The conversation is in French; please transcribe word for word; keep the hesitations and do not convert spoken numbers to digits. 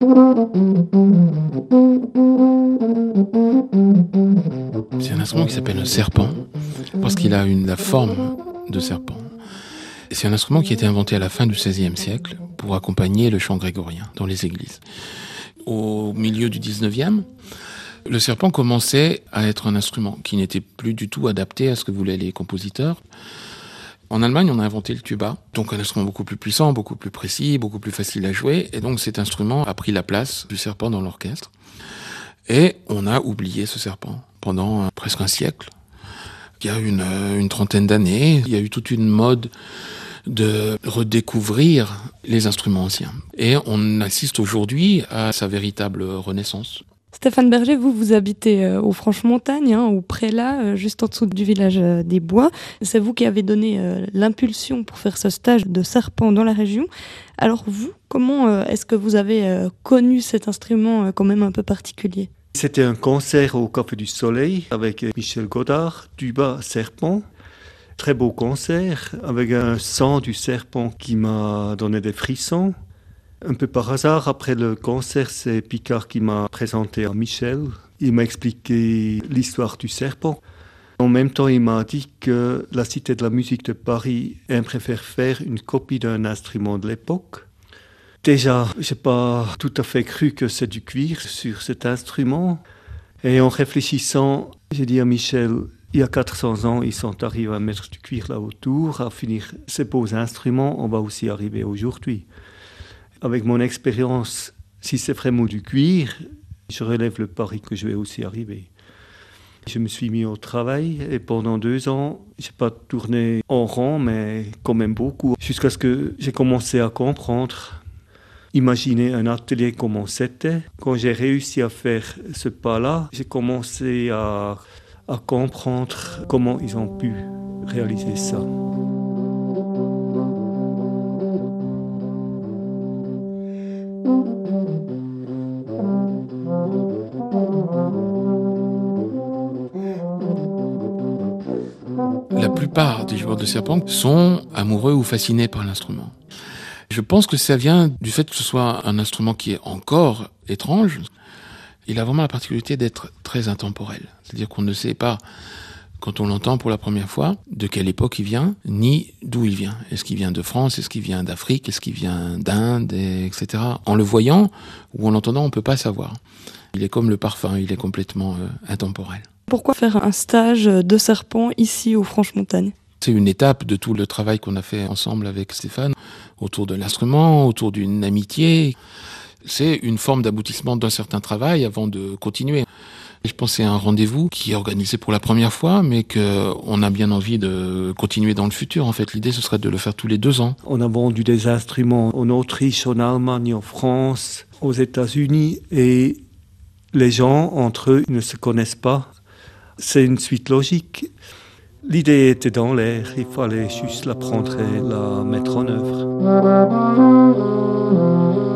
C'est un instrument qui s'appelle un serpent, parce qu'il a une, la forme de serpent. C'est un instrument qui a été inventé à la fin du seizième siècle pour accompagner le chant grégorien dans les églises. Au milieu du dix-neuvième, le serpent commençait à être un instrument qui n'était plus du tout adapté à ce que voulaient les compositeurs. En Allemagne, on a inventé le tuba, donc un instrument beaucoup plus puissant, beaucoup plus précis, beaucoup plus facile à jouer. Et donc cet instrument a pris la place du serpent dans l'orchestre. Et on a oublié ce serpent pendant euh, presque un siècle. Il y a une, euh, une trentaine d'années, il y a eu toute une mode de redécouvrir les instruments anciens. Et on assiste aujourd'hui à sa véritable renaissance. Stéphane Berger, vous, vous habitez euh, au Franche-Montagne, hein, au Prélat, euh, juste en dessous du village euh, des Bois. C'est vous qui avez donné euh, l'impulsion pour faire ce stage de serpent dans la région. Alors vous, comment euh, est-ce que vous avez euh, connu cet instrument euh, quand même un peu particulier ? C'était un concert au Café du Soleil avec Michel Godard, tuba, serpent. Très beau concert avec un son du serpent qui m'a donné des frissons. Un peu par hasard, après le concert, c'est Picard qui m'a présenté à Michel. Il m'a expliqué l'histoire du serpent. En même temps, il m'a dit que la Cité de la musique de Paris aimerait faire une copie d'un instrument de l'époque. Déjà, je n'ai pas tout à fait cru que c'est du cuir sur cet instrument. Et en réfléchissant, j'ai dit à Michel, il y a quatre cents ans, ils sont arrivés à mettre du cuir là autour, à finir ces beaux instruments, on va aussi arriver aujourd'hui. Avec mon expérience, si c'est vraiment du cuir, je relève le pari que je vais aussi arriver. Je me suis mis au travail et pendant deux ans, je n'ai pas tourné en rond, mais quand même beaucoup, jusqu'à ce que j'ai commencé à comprendre. Imaginez un atelier comment c'était. Quand j'ai réussi à faire ce pas-là, j'ai commencé à, à comprendre comment ils ont pu réaliser ça. La plupart des joueurs de serpent sont amoureux ou fascinés par l'instrument. Je pense que ça vient du fait que ce soit un instrument qui est encore étrange. Il a vraiment la particularité d'être très intemporel. C'est-à-dire qu'on ne sait pas, quand on l'entend pour la première fois, de quelle époque il vient, ni d'où il vient. Est-ce qu'il vient de France, est-ce qu'il vient d'Afrique, est-ce qu'il vient d'Inde, et cetera. En le voyant ou en l'entendant, on ne peut pas savoir. Il est comme le parfum, il est complètement euh, intemporel. Pourquoi faire un stage de serpent ici au Franche-Montagne ? C'est une étape de tout le travail qu'on a fait ensemble avec Stéphane, autour de l'instrument, autour d'une amitié. C'est une forme d'aboutissement d'un certain travail avant de continuer. Je pense que c'est un rendez-vous qui est organisé pour la première fois, mais qu'on a bien envie de continuer dans le futur. En fait, l'idée, ce serait de le faire tous les deux ans. On a vendu des instruments en Autriche, en Allemagne, en France, aux États-Unis, et les gens, entre eux, ne se connaissent pas. C'est une suite logique. L'idée était dans l'air, il fallait juste la prendre et la mettre en œuvre.